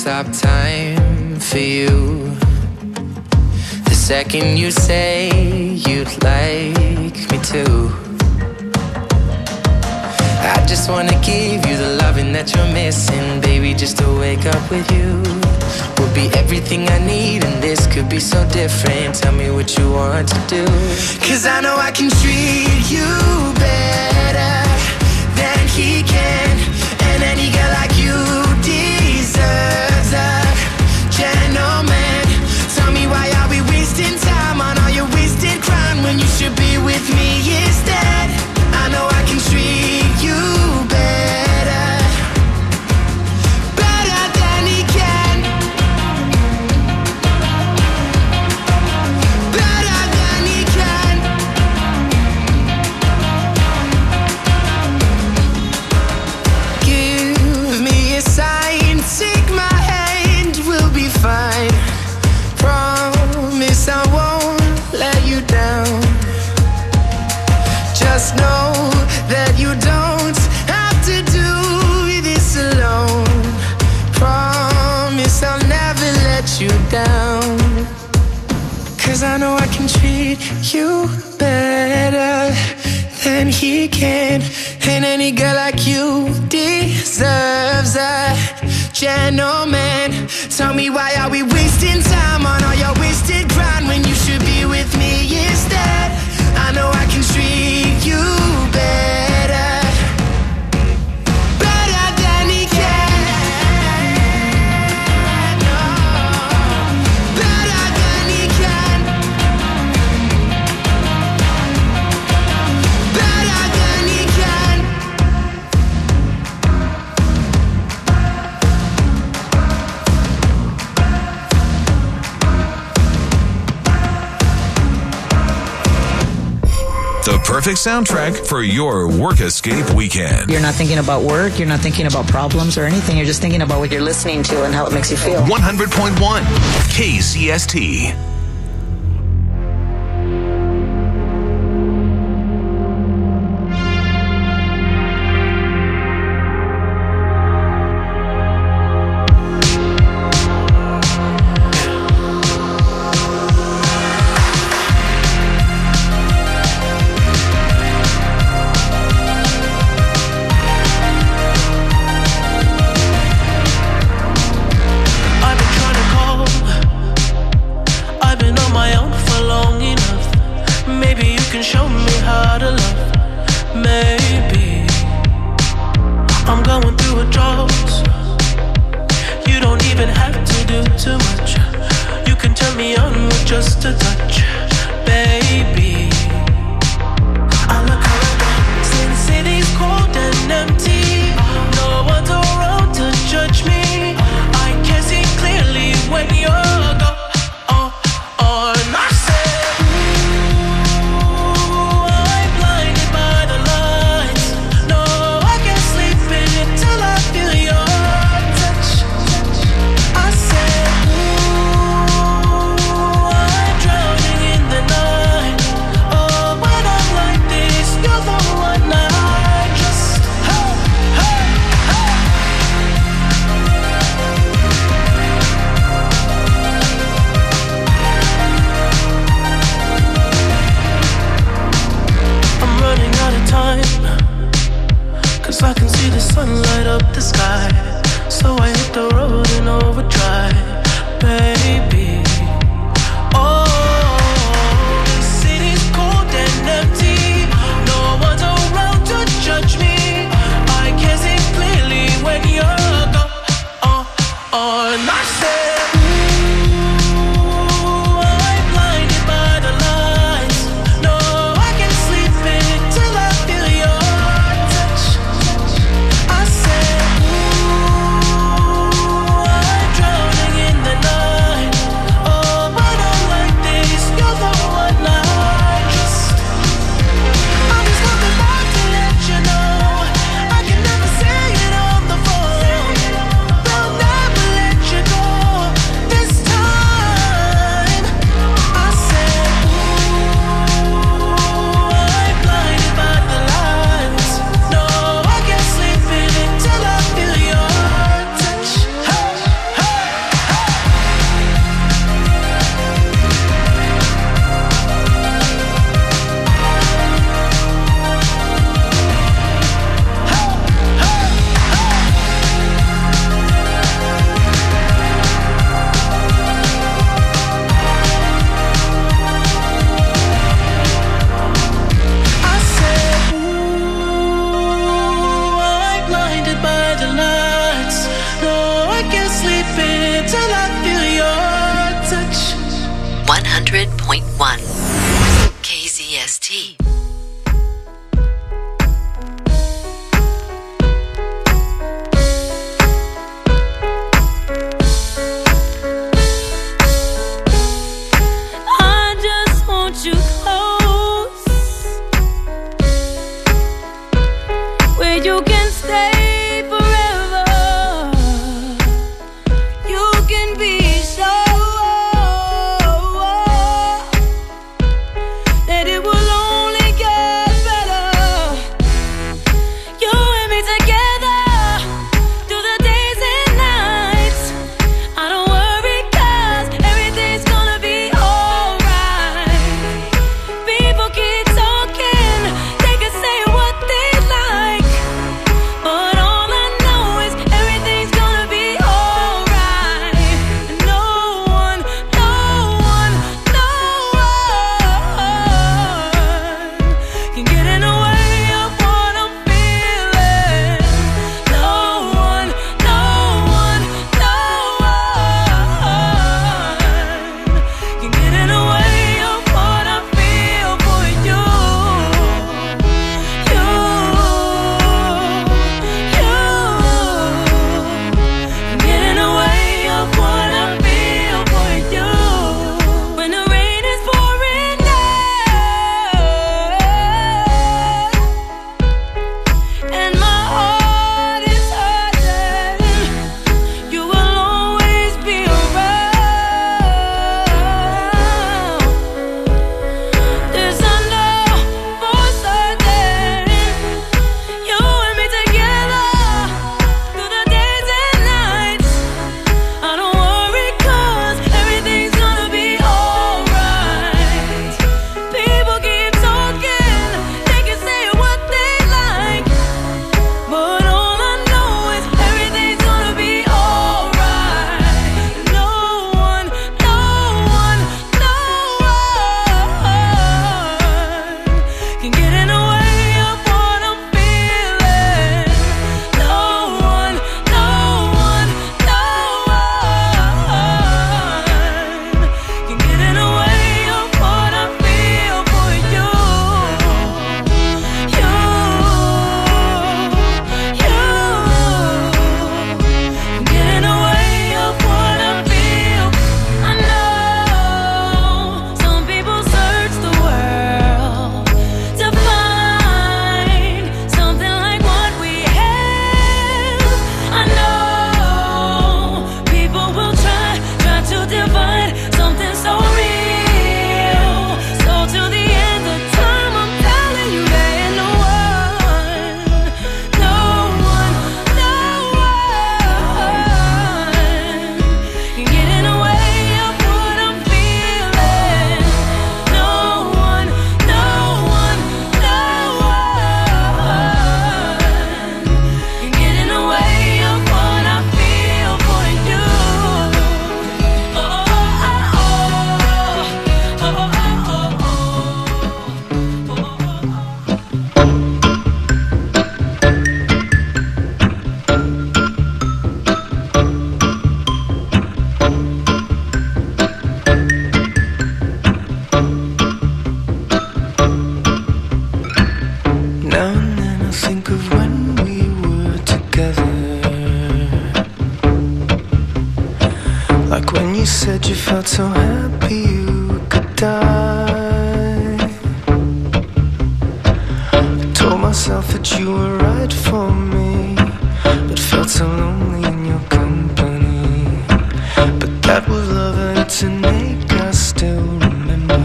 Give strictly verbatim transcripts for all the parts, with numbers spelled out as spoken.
stop time for you. The second you say you'd like me to, I just wanna give you the loving that you're missing. Baby, just to wake up with you would be everything I need, and this could be so different. Tell me what you want to do, 'cause I know I can treat you better than he can. And any girl like you deserves a gentleman. Tell me, why are we wasting time on all your wasted crime when you should be with me instead? I know I can treat you better, better than he can, better than he can. Give me a sign, take my hand, we'll be fine. Promise I won't let you down. Just know that you don't have to do this alone. Promise I'll never let you down, 'cause I know I can treat you better than he can. And any girl like you deserves a gentleman. Tell me, why are we wasting time on all your wasted grind when you should be with me instead? I know I can treat you better, better than he can. No, better than he can, better than he can. The perfect soundtrack for your work escape weekend. You're not thinking about work, you're not thinking about problems or anything, you're just thinking about what you're listening to and how it makes you feel. one hundred point one K C S T. They'll never let you go. sleeping till I feel your touch. one hundred point one K Z S T. said you felt so happy you could die. I told myself that you were right for me, but felt so lonely in your company. But that was love and it's an ache I still remember.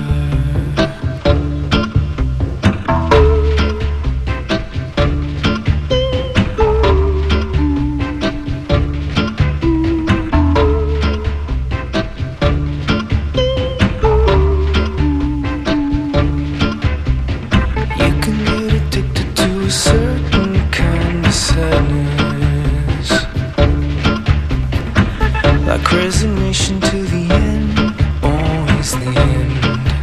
Like resignation to the end, always the end.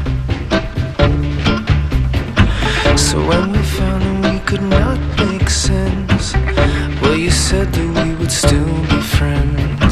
So when we found that we could not make sense, well, you said that we would still be friends.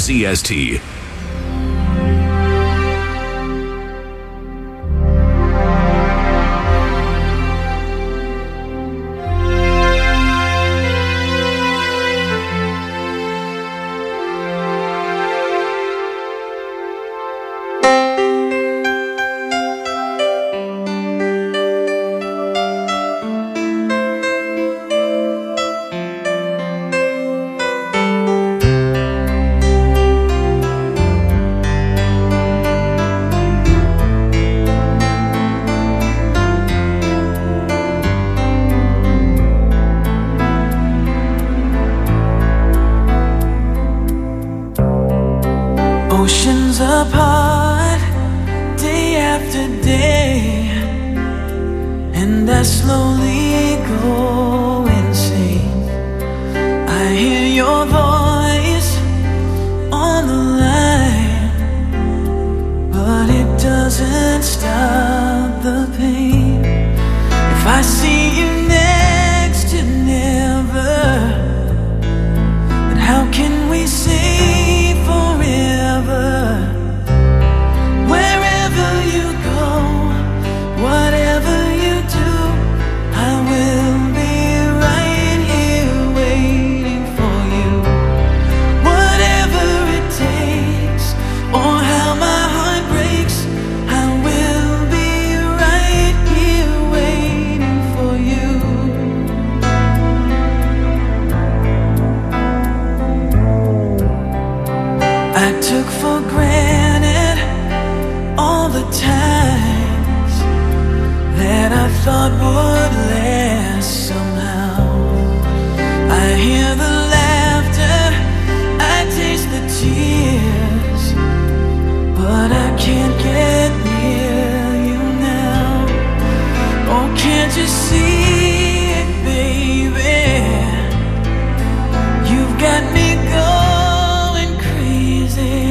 Z S T. Oceans apart, day after day, and I slowly go insane. I hear your voice on the line, but it doesn't stop the pain. If I see you next to never, then how can we say wherever you go, whatever you do, I will be right here waiting for you. Whatever it takes, or how my heart breaks, I will be right here waiting for you. I took for granted all the times that I thought would last somehow. I hear the laughter, I taste the tears, but I can't get near you now. Oh, can't you see it, baby? You've got me going crazy.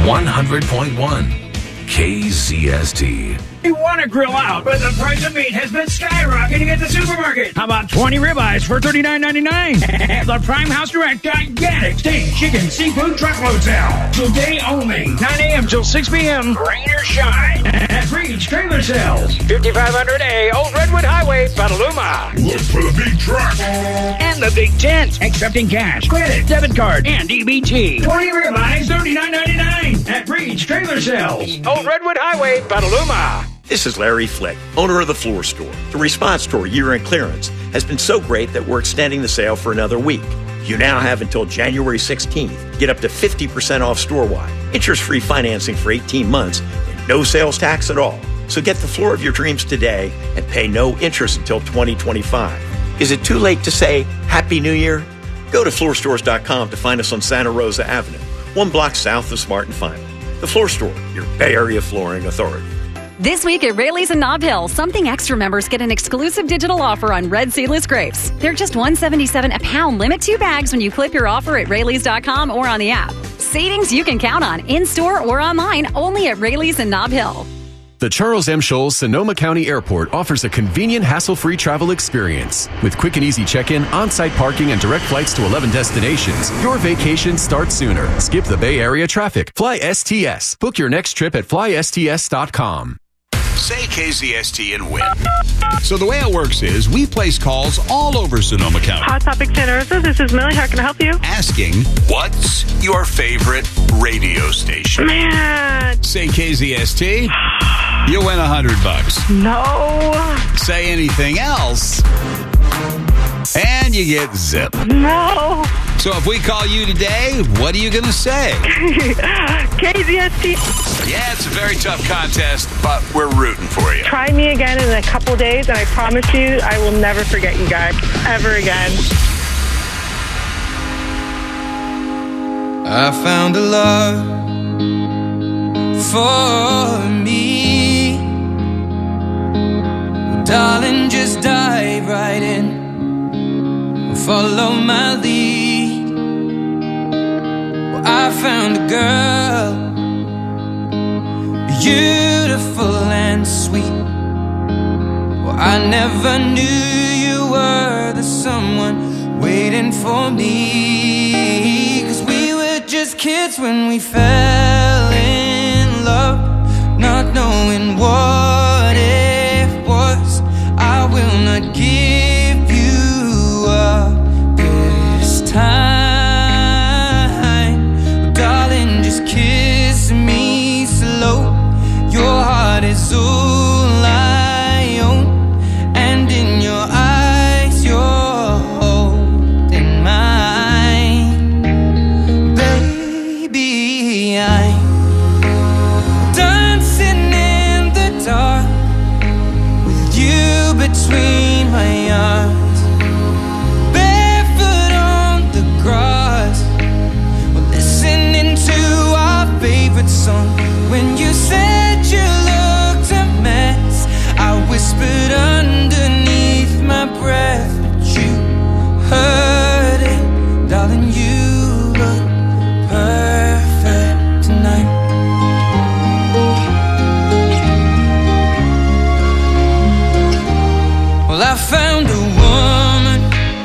one hundred point one K Z S T. You want to grill out, but the price of meat has been skyrocketing at the supermarket. How about twenty ribeyes for thirty-nine ninety-nine? At the Prime House Direct gigantic steak, chicken, seafood truckload sale. Today only, nine a.m. till six p.m. Rain or shine. At Reed's Trailer Sales, fifty-five hundred A Old Redwood Highway, Petaluma. Look for the big truck. And the big tent, accepting cash, credit, debit card, and D B T. twenty ribeyes, thirty-nine ninety-nine. At Reed's Trailer Sales, Old Redwood Highway, Petaluma. This is Larry Flick, owner of The Floor Store. The Response Store year-end clearance has been so great that we're extending the sale for another week. You now have until January sixteenth. Get up to fifty percent off store-wide, interest-free financing for eighteen months, and no sales tax at all. So get the floor of your dreams today and pay no interest until twenty twenty-five. Is it too late to say Happy New Year? Go to floor stores dot com to find us on Santa Rosa Avenue, one block south of Smart and Final. The Floor Store, your Bay Area flooring authority. This week at Rayleigh's in Nob Hill, Something Extra members get an exclusive digital offer on red seedless grapes. They're just one seventy-seven a pound. Limit two bags when you clip your offer at rayleighs dot com or on the app. Savings you can count on in-store or online only at Rayleigh's in Nob Hill. The Charles M. Scholes Sonoma County Airport offers a convenient, hassle-free travel experience. With quick and easy check-in, on-site parking, and direct flights to eleven destinations, your vacation starts sooner. Skip the Bay Area traffic. Fly S T S. Book your next trip at fly S T S dot com. Say K Z S T and win. So the way it works is we place calls all over Sonoma County. Hot Topic Santa Rosa, this is Millie. How can I help you? Asking, what's your favorite radio station? Man. Say K Z S T, you win a hundred bucks. No. Say anything else, and you get zip. No. So if we call you today, what are you going to say? K Z S T. Yeah, it's a very tough contest, but we're rooting for you. Try me again in a couple days, and I promise you, I will never forget you guys, ever again. I found a love for me. Well, darling, just dive right in. Follow my lead. Well, I found a girl, beautiful and sweet. Well, I never knew you were the someone waiting for me. 'Cause we were just kids when we fell in love, not knowing what it was. I will not give you up this time. Well, darling, just kiss me slow. Your heart is all I own, and in your eyes you're holding mine. Baby, I'm dancing in the dark with you between my arms, barefoot on the grass, listening to our favorite song. When you said you looked a mess, I whispered underneath my breath, but you heard it. Darling, you look perfect tonight. Well, I found a woman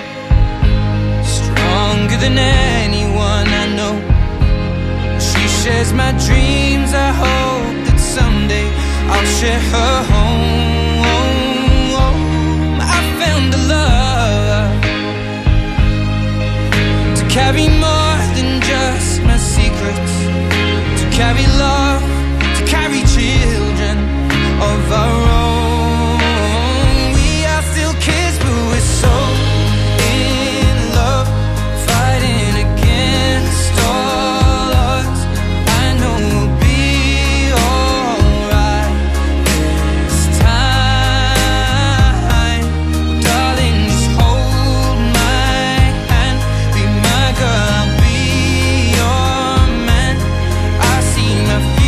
stronger than anyone I know. She shares my dreams. I hope that someday I'll share her home. I found a love to carry more than just my secrets, to carry love, to carry children of our own. We are still kids, but we're so in love, fighting against all odds. I know we'll be alright this time. Darling, just hold my hand, be my girl, I'll be your man. I see my future.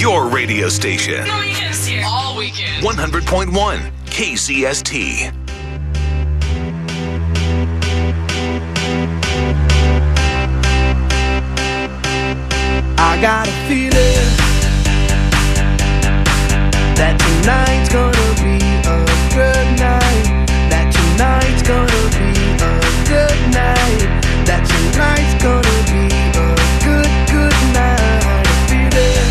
your radio station. Oh, yes, yes. All weekend. one hundred point one K Z S T. I got a feeling that tonight's gonna be a good night. That tonight's gonna be a good night. That tonight's gonna be a good, good night. A feeling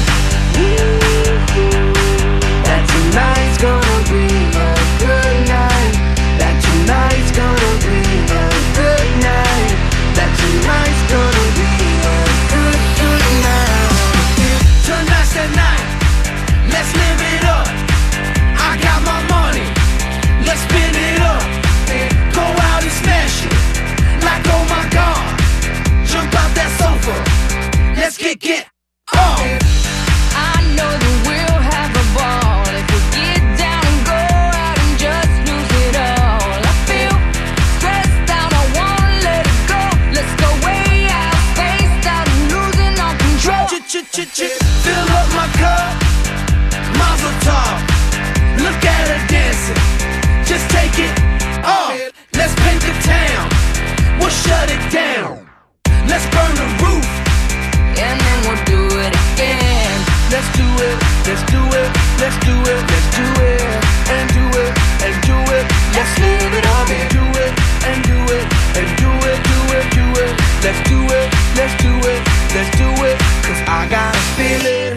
that tonight's gonna be a good night. That tonight's gonna be a good night. That tonight's gonna be a good, good night. Tonight's the night. Let's live it up. I got my money. Let's spin it up. Go out and smash it. Like oh my God. Jump out that sofa. Let's kick it off. I know that we'll have a ball if we get down and go out and just lose it all. I feel stressed out, I wanna let it go. Let's go way out, spaced out and losing all control. Fill up my cup, Mazel tov. Look at her dancing, just take it off. Let's paint the town, we'll shut it down. Let's burn the roof, and then we'll do it again. Let's do it, let's do it, let's do it, let's do it, and do it, and do it. Let's live it up and do it, and do it, and do it, do it, do it. Let's do it, let's do it, let's do it. Cause I got a feeling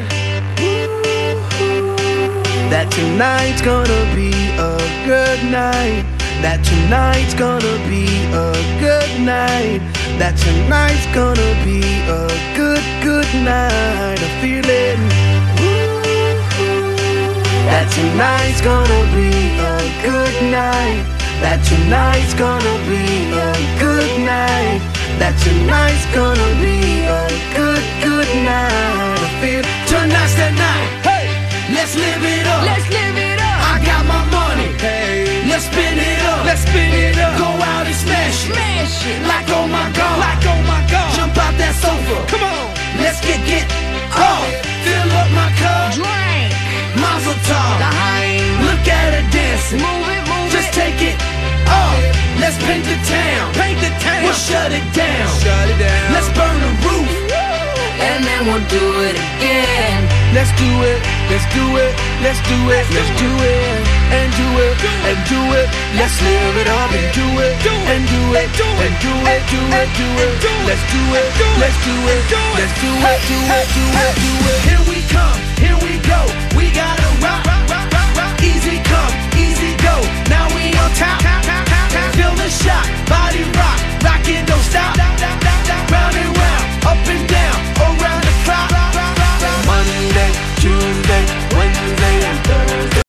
that tonight's gonna be a good night. That tonight's gonna be a good night. That tonight's gonna be a good, good night. A feeling that tonight's gonna be a good night. That tonight's gonna be a good night. That tonight's gonna be a good, good night. I feel tonight's the night. Hey, let's live it up. Let's live it up. I got my money. Hey, let's spin it up. Let's spin it up. Go out and smash it. Smash it. Like oh my God. Like oh my God. Jump out that sofa. Come on. Let's get get off. Fill up my cup. Drink. Mazel tov. L'chaim. Look at her dancing. Move it, move Just it. take it off. Let's paint the town. Paint the town. We'll shut it down. Shut it down. Let's burn the roof. And then we'll do it again. Let's do it, let's do it, let's do it, let's do it, and do it, and do it. Let's live it up and do it, and do it, and do it, do it, do it. Let's do it, let's do it, let's do it, do it, do it, do it. Here we come, here we go. We gotta rock.